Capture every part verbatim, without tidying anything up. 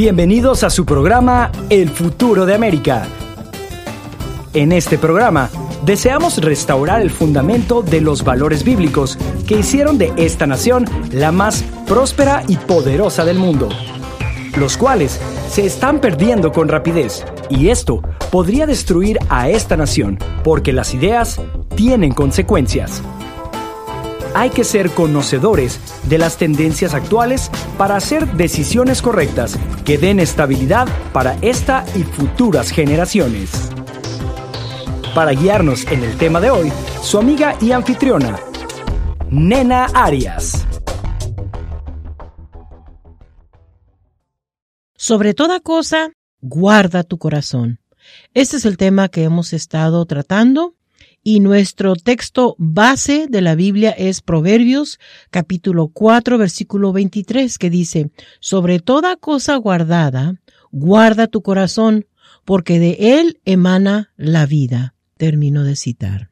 Bienvenidos a su programa El Futuro de América. En este programa, deseamos restaurar el fundamento de los valores bíblicos que hicieron de esta nación la más próspera y poderosa del mundo, los cuales se están perdiendo con rapidez, y esto podría destruir a esta nación, porque las ideas tienen consecuencias. Hay que ser conocedores de las tendencias actuales para hacer decisiones correctas que den estabilidad para esta y futuras generaciones. Para guiarnos en el tema de hoy, su amiga y anfitriona, Nena Arias. Sobre toda cosa, guarda tu corazón. Este es el tema que hemos estado tratando y nuestro texto base de la Biblia es Proverbios capítulo cuatro, versículo veintitrés, que dice: sobre toda cosa guardada, guarda tu corazón, porque de él emana la vida. Termino de citar.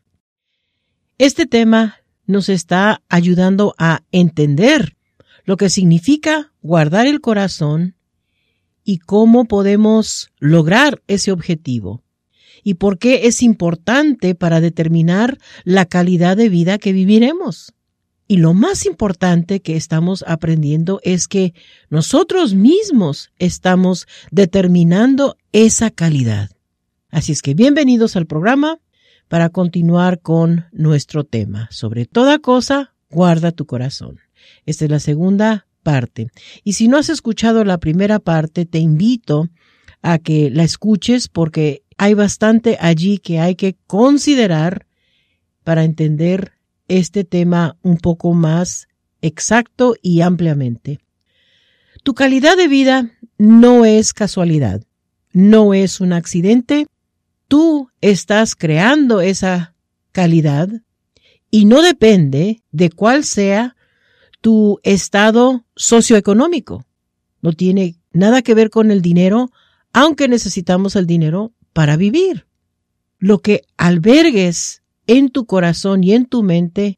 Este tema nos está ayudando a entender lo que significa guardar el corazón y cómo podemos lograr ese objetivo y por qué es importante para determinar la calidad de vida que viviremos. Y lo más importante que estamos aprendiendo es que nosotros mismos estamos determinando esa calidad. Así es que bienvenidos al programa para continuar con nuestro tema. Sobre toda cosa, guarda tu corazón. Esta es la segunda parte. Y si no has escuchado la primera parte, te invito a que la escuches porque hay bastante allí que hay que considerar para entender este tema un poco más exacto y ampliamente. Tu calidad de vida no es casualidad, no es un accidente. Tú estás creando esa calidad y no depende de cuál sea tu estado socioeconómico. No tiene nada que ver con el dinero, aunque necesitamos el dinero para vivir. Lo que albergues en tu corazón y en tu mente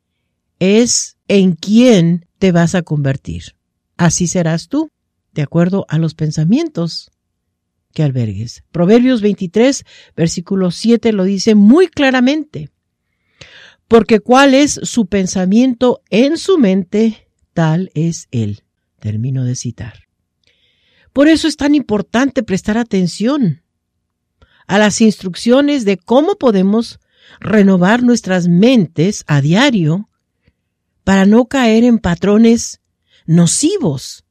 es en quién te vas a convertir. Así serás tú, de acuerdo a los pensamientos que albergues. Proverbios veintitrés, versículo siete lo dice muy claramente. Porque cuál es su pensamiento en su mente, tal es él. Termino de citar. Por eso es tan importante prestar atención a las instrucciones de cómo podemos renovar nuestras mentes a diario para no caer en patrones nocivos,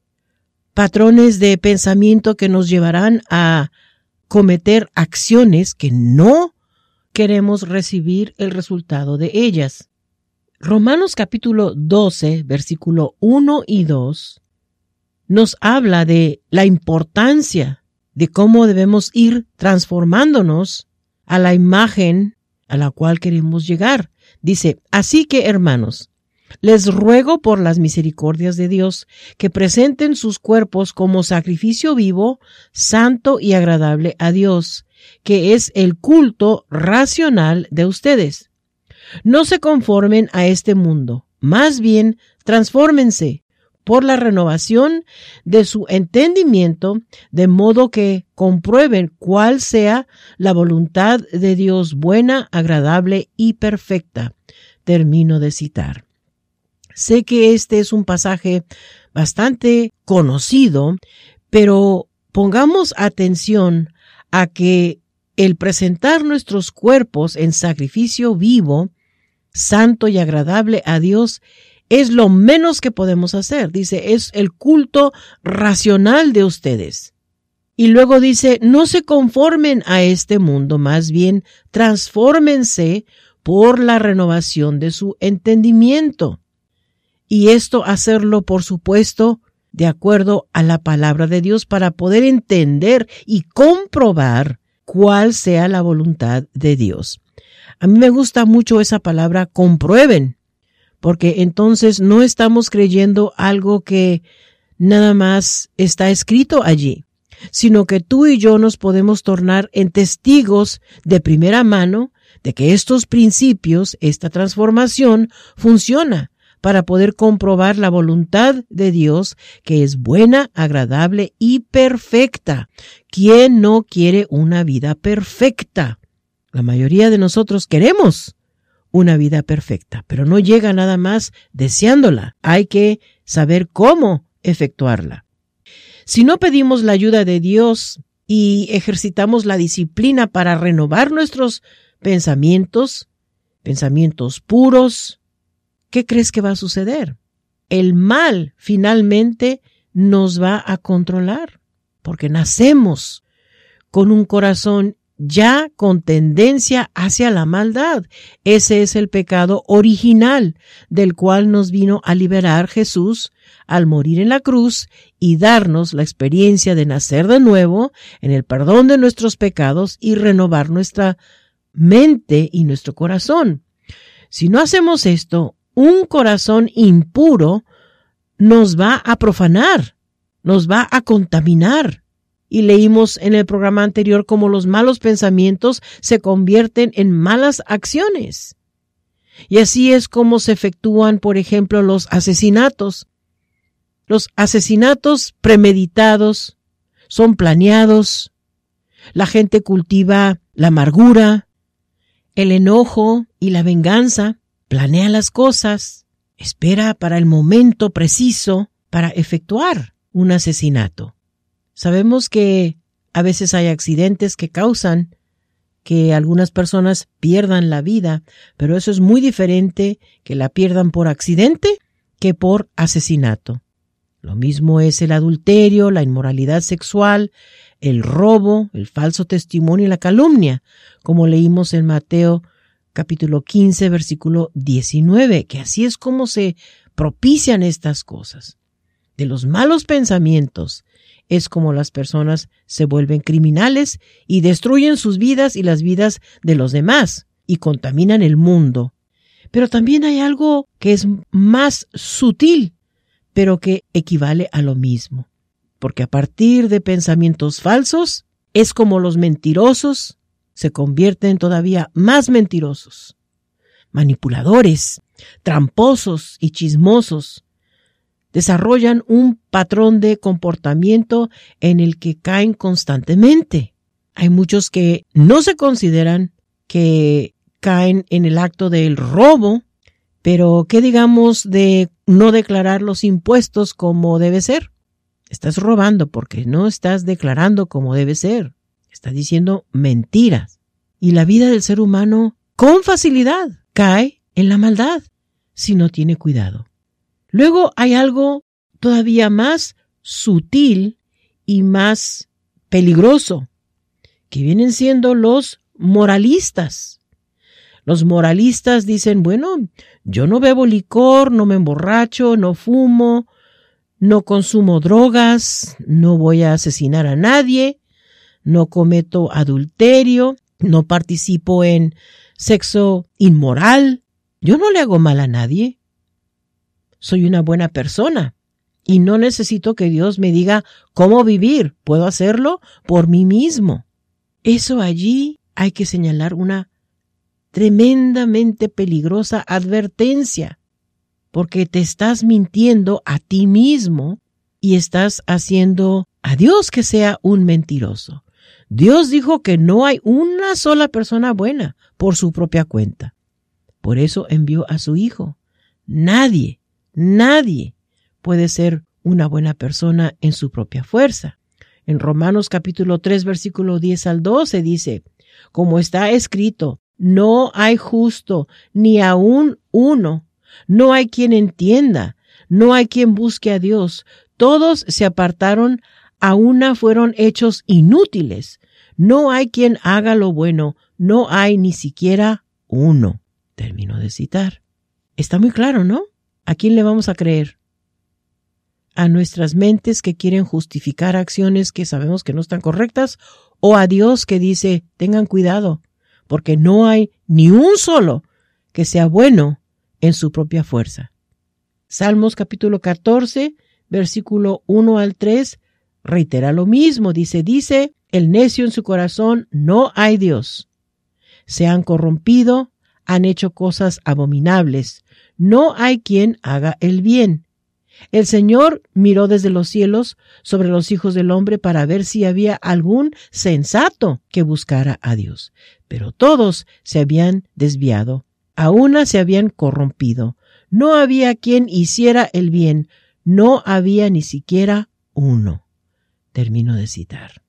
patrones de pensamiento que nos llevarán a cometer acciones que no queremos recibir el resultado de ellas. Romanos capítulo doce, versículo uno y dos, nos habla de la importancia de cómo debemos ir transformándonos a la imagen a la cual queremos llegar. Dice, así que hermanos, les ruego por las misericordias de Dios que presenten sus cuerpos como sacrificio vivo, santo y agradable a Dios, que es el culto racional de ustedes. No se conformen a este mundo, más bien transfórmense por la renovación de su entendimiento, de modo que comprueben cuál sea la voluntad de Dios buena, agradable y perfecta. Termino de citar. Sé que este es un pasaje bastante conocido, pero pongamos atención a que el presentar nuestros cuerpos en sacrificio vivo, santo y agradable a Dios, es lo menos que podemos hacer. Dice, es el culto racional de ustedes. Y luego dice, no se conformen a este mundo, más bien transfórmense por la renovación de su entendimiento. Y esto hacerlo, por supuesto, de acuerdo a la palabra de Dios para poder entender y comprobar cuál sea la voluntad de Dios. A mí me gusta mucho esa palabra, comprueben, porque entonces no estamos creyendo algo que nada más está escrito allí, sino que tú y yo nos podemos tornar en testigos de primera mano de que estos principios, esta transformación, funciona para poder comprobar la voluntad de Dios, que es buena, agradable y perfecta. ¿Quién no quiere una vida perfecta? La mayoría de nosotros queremos una vida perfecta, pero no llega nada más deseándola. Hay que saber cómo efectuarla. Si no pedimos la ayuda de Dios y ejercitamos la disciplina para renovar nuestros pensamientos, pensamientos puros, ¿qué crees que va a suceder? El mal finalmente nos va a controlar, porque nacemos con un corazón ya con tendencia hacia la maldad. Ese es el pecado original del cual nos vino a liberar Jesús al morir en la cruz y darnos la experiencia de nacer de nuevo en el perdón de nuestros pecados y renovar nuestra mente y nuestro corazón. Si no hacemos esto, un corazón impuro nos va a profanar, nos va a contaminar. Y leímos en el programa anterior cómo los malos pensamientos se convierten en malas acciones. Y así es como se efectúan, por ejemplo, los asesinatos. Los asesinatos premeditados son planeados. La gente cultiva la amargura, el enojo y la venganza. Planea las cosas, espera para el momento preciso para efectuar un asesinato. Sabemos que a veces hay accidentes que causan que algunas personas pierdan la vida, pero eso es muy diferente que la pierdan por accidente que por asesinato. Lo mismo es el adulterio, la inmoralidad sexual, el robo, el falso testimonio y la calumnia, como leímos en Mateo capítulo quince, versículo diecinueve, que así es como se propician estas cosas. De los malos pensamientos es como las personas se vuelven criminales y destruyen sus vidas y las vidas de los demás y contaminan el mundo. Pero también hay algo que es más sutil, pero que equivale a lo mismo. Porque a partir de pensamientos falsos es como los mentirosos se convierten todavía más mentirosos, manipuladores, tramposos y chismosos. Desarrollan un patrón de comportamiento en el que caen constantemente. Hay muchos que no se consideran que caen en el acto del robo, pero ¿qué digamos de no declarar los impuestos como debe ser? Estás robando porque no estás declarando como debe ser. Estás diciendo mentiras. Y la vida del ser humano con facilidad cae en la maldad si no tiene cuidado. Luego hay algo todavía más sutil y más peligroso, que vienen siendo los moralistas. Los moralistas dicen, bueno, yo no bebo licor, no me emborracho, no fumo, no consumo drogas, no voy a asesinar a nadie, no cometo adulterio, no participo en sexo inmoral, yo no le hago mal a nadie. Soy una buena persona y no necesito que Dios me diga cómo vivir. Puedo hacerlo por mí mismo. Eso allí hay que señalar una tremendamente peligrosa advertencia, porque te estás mintiendo a ti mismo y estás haciendo a Dios que sea un mentiroso. Dios dijo que no hay una sola persona buena por su propia cuenta. Por eso envió a su Hijo. Nadie Nadie puede ser una buena persona en su propia fuerza. En Romanos capítulo tres, versículo diez al doce dice, como está escrito, no hay justo, ni aun uno, no hay quien entienda, no hay quien busque a Dios. Todos se apartaron, a una fueron hechos inútiles. No hay quien haga lo bueno, no hay ni siquiera uno. Termino de citar. Está muy claro, ¿no? ¿A quién le vamos a creer? ¿A nuestras mentes que quieren justificar acciones que sabemos que no están correctas? ¿O a Dios que dice, tengan cuidado, porque no hay ni un solo que sea bueno en su propia fuerza? Salmos capítulo catorce, versículo uno al tres, reitera lo mismo. Dice, dice, el necio en su corazón, no hay Dios. Se han corrompido, han hecho cosas abominables. No hay quien haga el bien. El Señor miró desde los cielos sobre los hijos del hombre para ver si había algún sensato que buscara a Dios. Pero todos se habían desviado, a una se habían corrompido. No había quien hiciera el bien, no había ni siquiera uno. Termino de citar.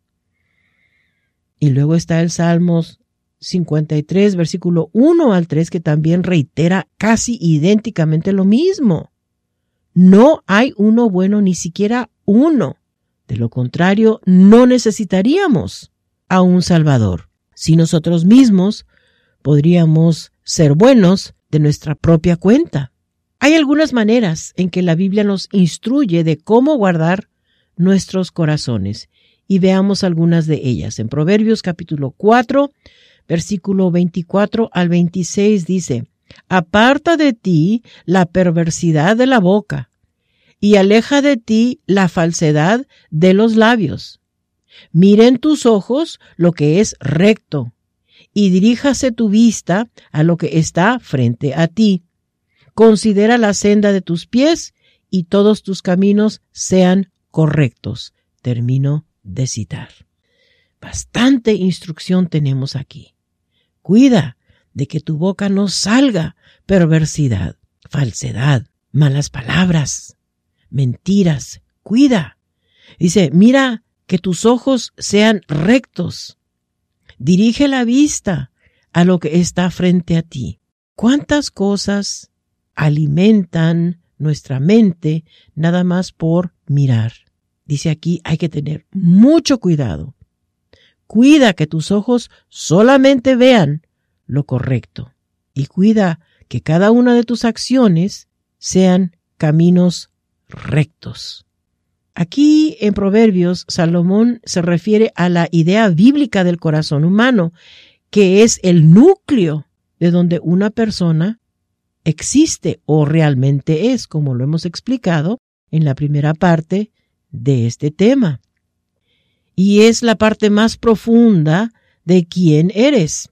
Y luego está el Salmos cincuenta y tres, versículo uno al tres, que también reitera casi idénticamente lo mismo. No hay uno bueno, ni siquiera uno. De lo contrario, no necesitaríamos a un Salvador. Si nosotros mismos podríamos ser buenos de nuestra propia cuenta. Hay algunas maneras en que la Biblia nos instruye de cómo guardar nuestros corazones, y veamos algunas de ellas. En Proverbios capítulo cuatro, versículo veinticuatro al veintiséis dice: Aparta de ti la perversidad de la boca, y aleja de ti la falsedad de los labios. Mira en tus ojos lo que es recto, y diríjase tu vista a lo que está frente a ti. Considera la senda de tus pies, y todos tus caminos sean correctos. Termino de citar. Bastante instrucción tenemos aquí. Cuida de que tu boca no salga perversidad, falsedad, malas palabras, mentiras. Cuida. Dice, mira que tus ojos sean rectos. Dirige la vista a lo que está frente a ti. ¿Cuántas cosas alimentan nuestra mente nada más por mirar? Dice aquí, hay que tener mucho cuidado. Cuida que tus ojos solamente vean lo correcto, y cuida que cada una de tus acciones sean caminos rectos. Aquí en Proverbios, Salomón se refiere a la idea bíblica del corazón humano, que es el núcleo de donde una persona existe o realmente es, como lo hemos explicado en la primera parte de este tema. Y es la parte más profunda de quién eres.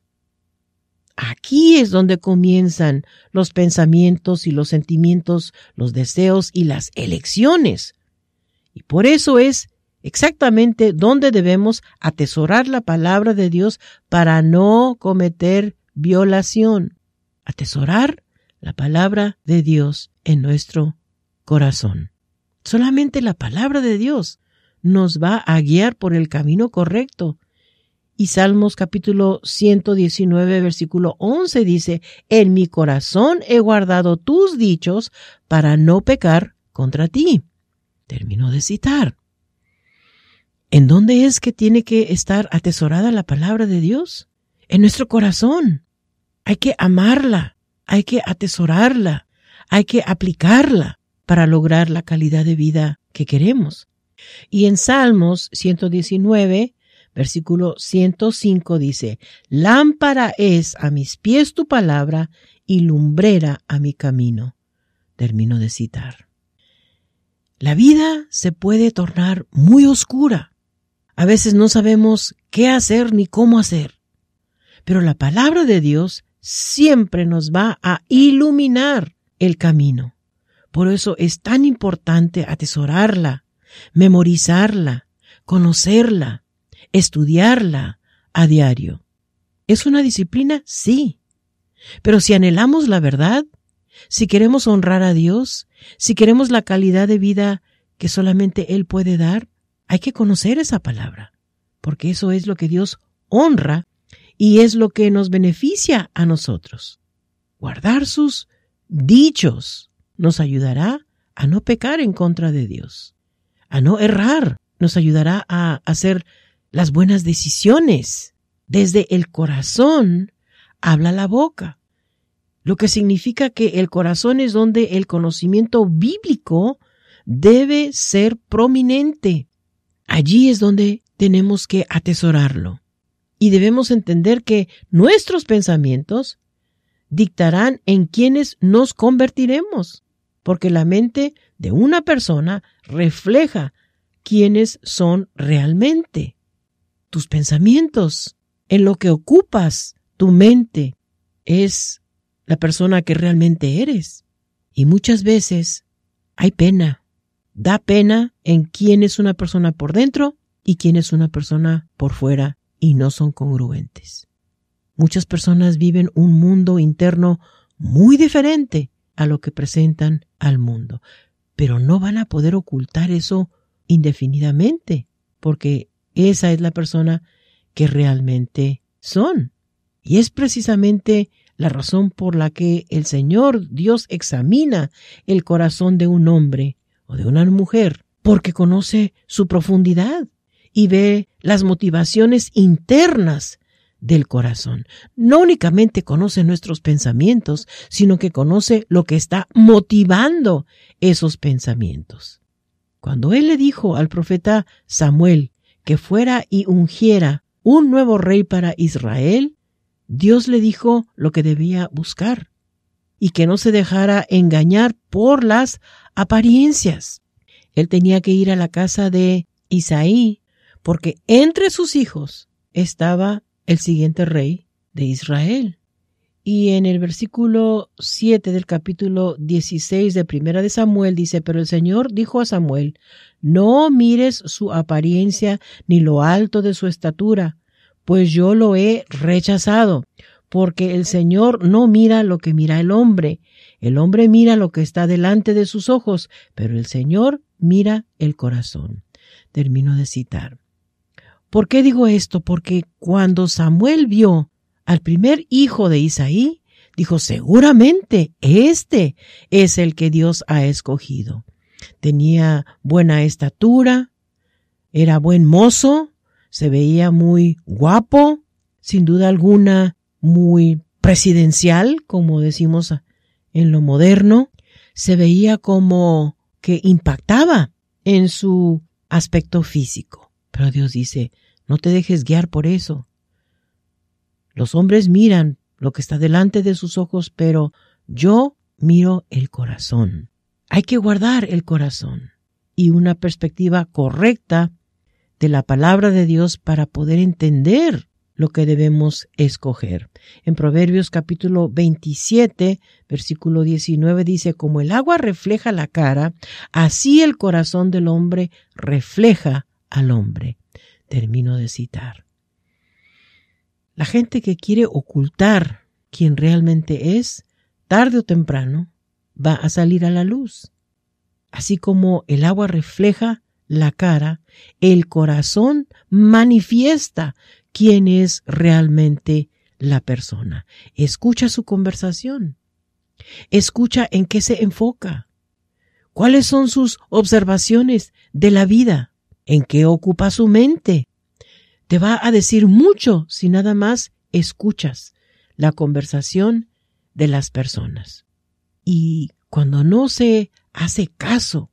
Aquí es donde comienzan los pensamientos y los sentimientos, los deseos y las elecciones. Y por eso es exactamente donde debemos atesorar la palabra de Dios para no cometer violación. Atesorar la palabra de Dios en nuestro corazón. Solamente la palabra de Dios nos va a guiar por el camino correcto. Y Salmos capítulo ciento diecinueve, versículo once dice, en mi corazón he guardado tus dichos para no pecar contra ti. Termino de citar. ¿En dónde es que tiene que estar atesorada la palabra de Dios? En nuestro corazón. Hay que amarla, hay que atesorarla, hay que aplicarla para lograr la calidad de vida que queremos. Y en Salmos ciento diecinueve, versículo ciento cinco dice, lámpara es a mis pies tu palabra y lumbrera a mi camino. Termino de citar. La vida se puede tornar muy oscura. A veces no sabemos qué hacer ni cómo hacer. Pero la palabra de Dios siempre nos va a iluminar el camino. Por eso es tan importante atesorarla, memorizarla, conocerla, estudiarla a diario. ¿Es una disciplina? Sí. Pero si anhelamos la verdad, si queremos honrar a Dios, si queremos la calidad de vida que solamente Él puede dar, hay que conocer esa palabra, porque eso es lo que Dios honra y es lo que nos beneficia a nosotros. Guardar sus dichos nos ayudará a no pecar en contra de Dios, a no errar, nos ayudará a hacer las buenas decisiones. Desde el corazón habla la boca, lo que significa que el corazón es donde el conocimiento bíblico debe ser prominente. Allí es donde tenemos que atesorarlo. Y debemos entender que nuestros pensamientos dictarán en quienes nos convertiremos, porque la mente de una persona refleja quiénes son realmente. Tus pensamientos, en lo que ocupas tu mente, es la persona que realmente eres. Y muchas veces hay pena. Da pena en quién es una persona por dentro y quién es una persona por fuera, y no son congruentes. Muchas personas viven un mundo interno muy diferente a lo que presentan al mundo, pero no van a poder ocultar eso indefinidamente, porque esa es la persona que realmente son. Y es precisamente la razón por la que el Señor Dios examina el corazón de un hombre o de una mujer, porque conoce su profundidad y ve las motivaciones internas del corazón. No únicamente conoce nuestros pensamientos, sino que conoce lo que está motivando esos pensamientos. Cuando Él le dijo al profeta Samuel que fuera y ungiera un nuevo rey para Israel, Dios le dijo lo que debía buscar y que no se dejara engañar por las apariencias. Él tenía que ir a la casa de Isaí, porque entre sus hijos estaba el siguiente rey de Israel. Y en el versículo siete del capítulo dieciséis de Primera de Samuel dice: pero el Señor dijo a Samuel: no mires su apariencia ni lo alto de su estatura, pues yo lo he rechazado, porque el Señor no mira lo que mira el hombre. El hombre mira lo que está delante de sus ojos, pero el Señor mira el corazón. Termino de citar. ¿Por qué digo esto? Porque cuando Samuel vio al primer hijo de Isaí, dijo: seguramente este es el que Dios ha escogido. Tenía buena estatura, era buen mozo, se veía muy guapo, sin duda alguna muy presidencial, como decimos en lo moderno. Se veía como que impactaba en su aspecto físico. Pero Dios dice: no te dejes guiar por eso. Los hombres miran lo que está delante de sus ojos, pero yo miro el corazón. Hay que guardar el corazón y una perspectiva correcta de la palabra de Dios para poder entender lo que debemos escoger. En Proverbios capítulo veintisiete, versículo diecinueve dice: como el agua refleja la cara, así el corazón del hombre refleja al hombre. Termino de citar. La gente que quiere ocultar quién realmente es, tarde o temprano va a salir a la luz. Así como el agua refleja la cara, el corazón manifiesta quién es realmente la persona. Escucha su conversación. Escucha en qué se enfoca. ¿Cuáles son sus observaciones de la vida? ¿En qué ocupa su mente? Te va a decir mucho si nada más escuchas la conversación de las personas. Y cuando no se hace caso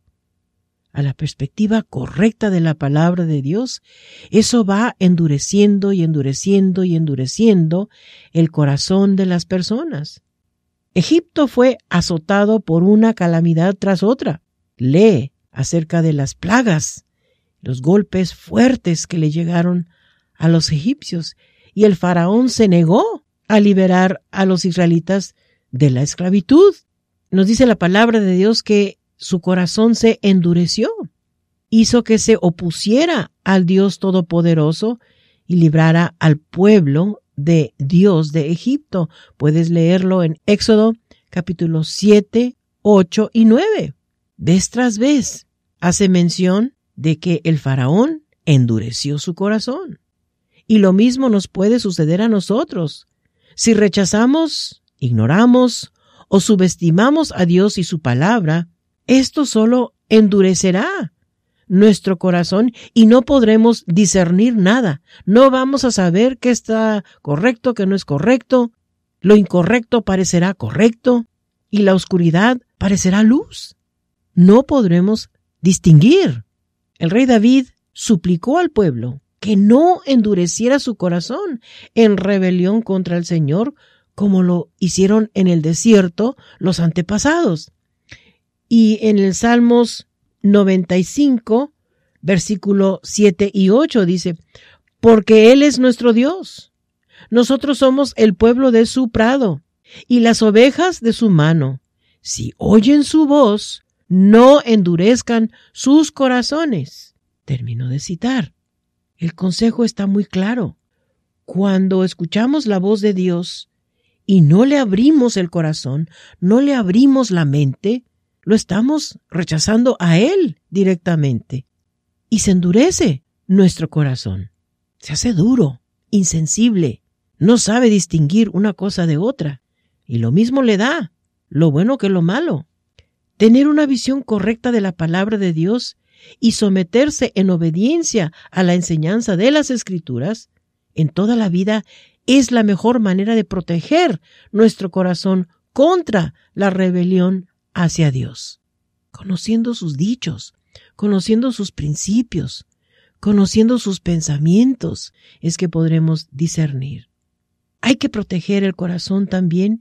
a la perspectiva correcta de la palabra de Dios, eso va endureciendo y endureciendo y endureciendo el corazón de las personas. Egipto fue azotado por una calamidad tras otra. Lee acerca de las plagas, los golpes fuertes que le llegaron a los egipcios, y el faraón se negó a liberar a los israelitas de la esclavitud. Nos dice la palabra de Dios que su corazón se endureció, hizo que se opusiera al Dios Todopoderoso y librara al pueblo de Dios de Egipto. Puedes leerlo en Éxodo capítulo siete, ocho y nueve. Vez tras vez hace mención de que el faraón endureció su corazón. Y lo mismo nos puede suceder a nosotros. Si rechazamos, ignoramos o subestimamos a Dios y su palabra, esto solo endurecerá nuestro corazón y no podremos discernir nada. No vamos a saber qué está correcto, qué no es correcto. Lo incorrecto parecerá correcto y la oscuridad parecerá luz. No podremos distinguir. El rey David suplicó al pueblo que no endureciera su corazón en rebelión contra el Señor, como lo hicieron en el desierto los antepasados. Y en el Salmos noventa y cinco, versículo siete y ocho dice: porque Él es nuestro Dios, nosotros somos el pueblo de su prado, y las ovejas de su mano. Si oyen su voz, no endurezcan sus corazones. Termino de citar. El consejo está muy claro. Cuando escuchamos la voz de Dios y no le abrimos el corazón, no le abrimos la mente, lo estamos rechazando a Él directamente. Y se endurece nuestro corazón. Se hace duro, insensible, no sabe distinguir una cosa de otra. Y lo mismo le da, lo bueno que lo malo. Tener una visión correcta de la palabra de Dios y someterse en obediencia a la enseñanza de las Escrituras en toda la vida es la mejor manera de proteger nuestro corazón contra la rebelión hacia Dios. Conociendo sus dichos, conociendo sus principios, conociendo sus pensamientos, es que podremos discernir. Hay que proteger el corazón también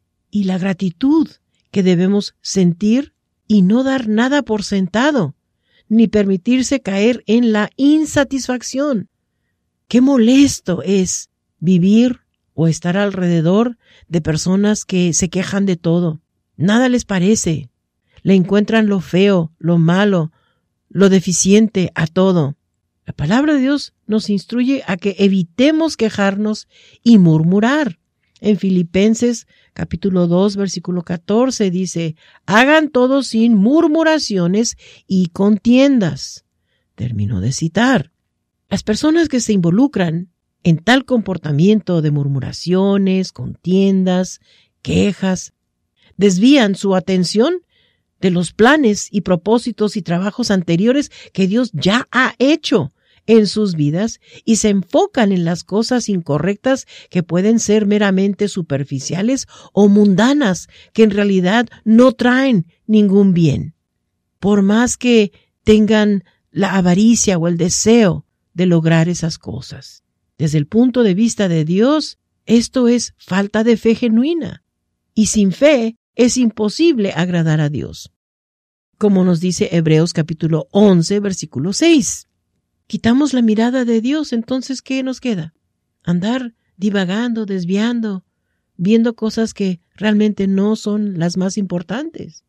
y la gratitud que debemos sentir y no dar nada por sentado, ni permitirse caer en la insatisfacción. Qué molesto es vivir o estar alrededor de personas que se quejan de todo. Nada les parece. Le encuentran lo feo, lo malo, lo deficiente a todo. La palabra de Dios nos instruye a que evitemos quejarnos y murmurar. En Filipenses capítulo dos, versículo catorce dice, hagan todo sin murmuraciones y contiendas. Termino de citar. Las personas que se involucran en tal comportamiento de murmuraciones, contiendas, quejas, desvían su atención de los planes y propósitos y trabajos anteriores que Dios ya ha hecho en sus vidas y se enfocan en las cosas incorrectas que pueden ser meramente superficiales o mundanas, que en realidad no traen ningún bien. Por más que tengan la avaricia o el deseo de lograr esas cosas. Desde el punto de vista de Dios, esto es falta de fe genuina. Y sin fe es imposible agradar a Dios. Como nos dice Hebreos capítulo once, versículo seis. Quitamos la mirada de Dios, entonces ¿qué nos queda? Andar divagando, desviando, viendo cosas que realmente no son las más importantes.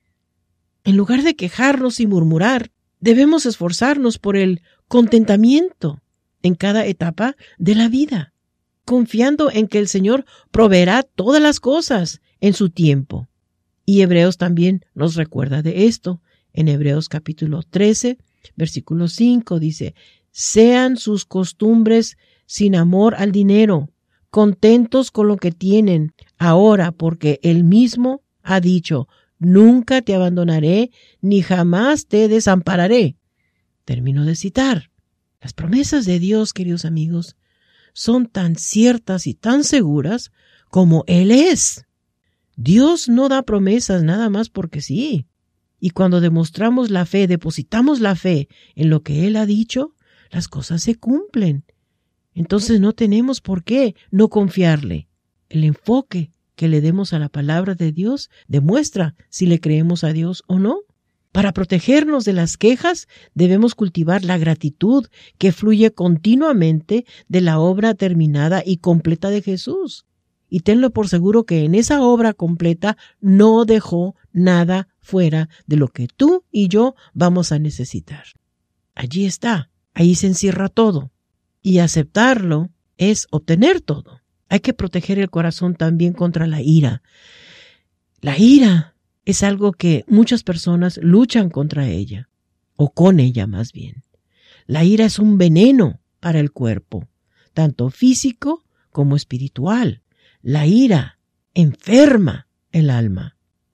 En lugar de quejarnos y murmurar, debemos esforzarnos por el contentamiento en cada etapa de la vida, confiando en que el Señor proveerá todas las cosas en su tiempo. Y Hebreos también nos recuerda de esto. En Hebreos capítulo trece, versículo cinco dice, sean sus costumbres sin amor al dinero, contentos con lo que tienen ahora, porque Él mismo ha dicho, nunca te abandonaré, ni jamás te desampararé. Termino de citar. Las promesas de Dios, queridos amigos, son tan ciertas y tan seguras como Él es. Dios no da promesas nada más porque sí. Y cuando demostramos la fe, depositamos la fe en lo que Él ha dicho, las cosas se cumplen. Entonces no tenemos por qué no confiarle. El enfoque que le demos a la palabra de Dios demuestra si le creemos a Dios o no. Para protegernos de las quejas, debemos cultivar la gratitud que fluye continuamente de la obra terminada y completa de Jesús. Y tenlo por seguro que en esa obra completa no dejó nada fuera de lo que tú y yo vamos a necesitar. Allí está, ahí se encierra todo. Y aceptarlo es obtener todo. Hay que proteger el corazón también contra la ira. La ira es algo que muchas personas luchan contra ella, o con ella más bien. La ira es un veneno para el cuerpo, tanto físico como espiritual. La ira enferma el alma.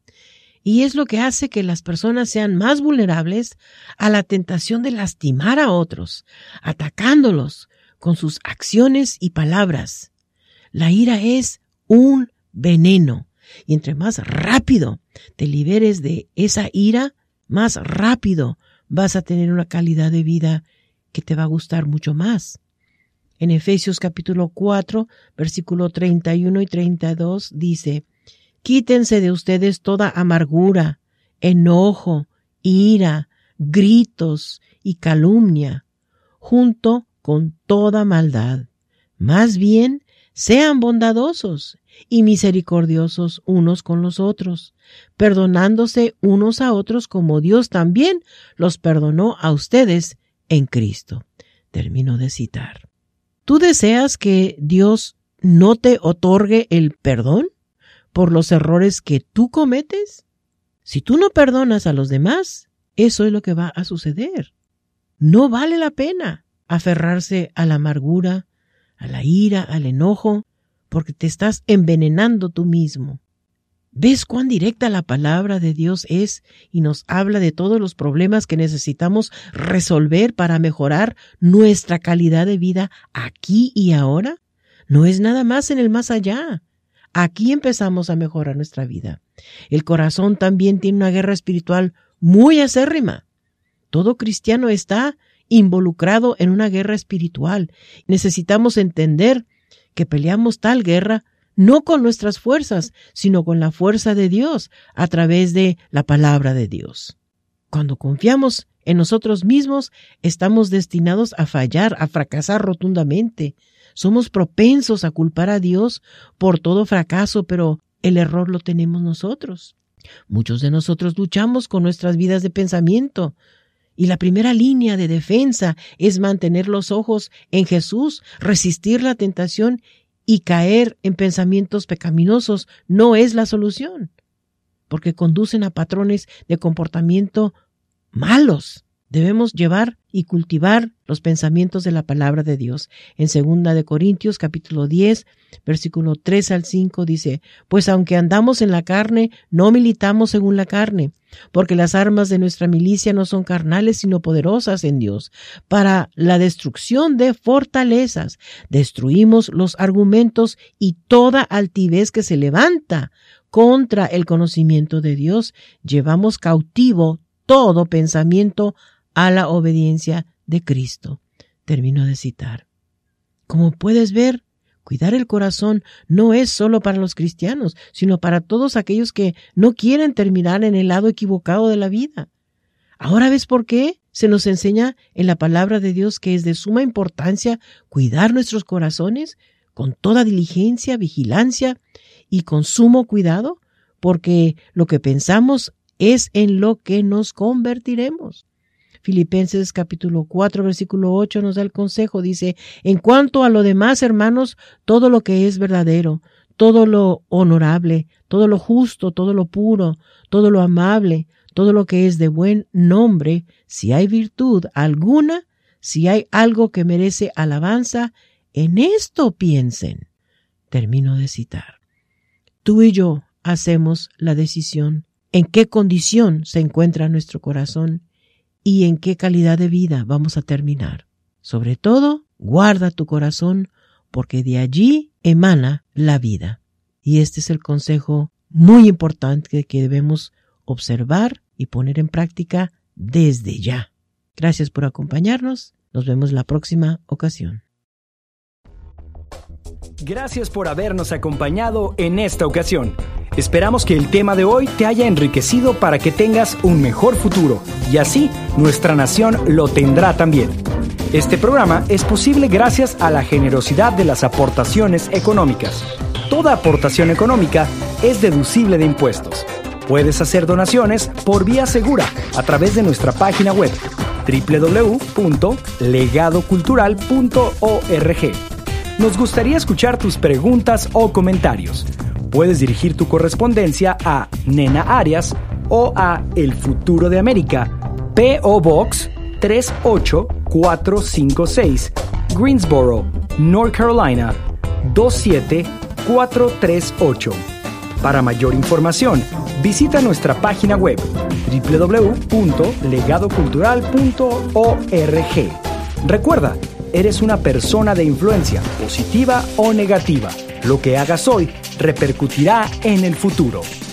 Y es lo que hace que las personas sean más vulnerables a la tentación de lastimar a otros, atacándolos con sus acciones y palabras. La ira es un veneno. Y entre más rápido te liberes de esa ira, más rápido vas a tener una calidad de vida que te va a gustar mucho más. En Efesios capítulo cuatro, versículo treinta y uno y treinta y dos dice, quítense de ustedes toda amargura, enojo, ira, gritos y calumnia, junto con toda maldad. Más bien, sean bondadosos y misericordiosos unos con los otros, perdonándose unos a otros como Dios también los perdonó a ustedes en Cristo. Termino de citar. ¿Tú deseas que Dios no te otorgue el perdón por los errores que tú cometes? Si tú no perdonas a los demás, eso es lo que va a suceder. No vale la pena aferrarse a la amargura, a la ira, al enojo, porque te estás envenenando tú mismo. ¿Ves cuán directa la palabra de Dios es y nos habla de todos los problemas que necesitamos resolver para mejorar nuestra calidad de vida aquí y ahora? No es nada más en el más allá. Aquí empezamos a mejorar nuestra vida. El corazón también tiene una guerra espiritual muy acérrima. Todo cristiano está involucrado en una guerra espiritual. Necesitamos entender que peleamos tal guerra no con nuestras fuerzas, sino con la fuerza de Dios a través de la palabra de Dios. Cuando confiamos en nosotros mismos, estamos destinados a fallar, a fracasar rotundamente. Somos propensos a culpar a Dios por todo fracaso, pero el error lo tenemos nosotros. Muchos de nosotros luchamos con nuestras vidas de pensamiento, y la primera línea de defensa es mantener los ojos en Jesús, resistir la tentación y caer en pensamientos pecaminosos no es la solución, porque conducen a patrones de comportamiento malos. Debemos llevar y cultivar los pensamientos de la palabra de Dios. En segunda de Corintios, capítulo diez, versículo tres al cinco, dice: Pues aunque andamos en la carne, no militamos según la carne, porque las armas de nuestra milicia no son carnales, sino poderosas en Dios, para la destrucción de fortalezas. Destruimos los argumentos y toda altivez que se levanta contra el conocimiento de Dios. Llevamos cautivo todo pensamiento a la obediencia de Cristo. Termino de citar. Como puedes ver, cuidar el corazón no es solo para los cristianos, sino para todos aquellos que no quieren terminar en el lado equivocado de la vida. Ahora ves por qué se nos enseña en la palabra de Dios que es de suma importancia cuidar nuestros corazones con toda diligencia, vigilancia y con sumo cuidado, porque lo que pensamos es en lo que nos convertiremos. Filipenses capítulo cuatro, versículo ocho nos da el consejo, dice: En cuanto a lo demás, hermanos, todo lo que es verdadero, todo lo honorable, todo lo justo, todo lo puro, todo lo amable, todo lo que es de buen nombre, si hay virtud alguna, si hay algo que merece alabanza, en esto piensen. Termino de citar. Tú y yo hacemos la decisión en qué condición se encuentra nuestro corazón y en qué calidad de vida vamos a terminar. Sobre todo, guarda tu corazón, porque de allí emana la vida. Y este es el consejo muy importante que debemos observar y poner en práctica desde ya. Gracias por acompañarnos. Nos vemos la próxima ocasión. Gracias por habernos acompañado en esta ocasión. Esperamos que el tema de hoy te haya enriquecido para que tengas un mejor futuro, y así nuestra nación lo tendrá también. Este programa es posible gracias a la generosidad de las aportaciones económicas. Toda aportación económica es deducible de impuestos. Puedes hacer donaciones por vía segura a través de nuestra página web doble u doble u doble u punto legado cultural punto org. Nos gustaría escuchar tus preguntas o comentarios. Puedes dirigir tu correspondencia a Nena Arias o a El Futuro de América, P O Box tres ocho cuatro cinco seis, Greensboro, North Carolina dos siete cuatro tres ocho. Para mayor información, visita nuestra página web doble u doble u doble u punto legado cultural punto org. Recuerda, eres una persona de influencia, positiva o negativa. Lo que hagas hoy repercutirá en el futuro.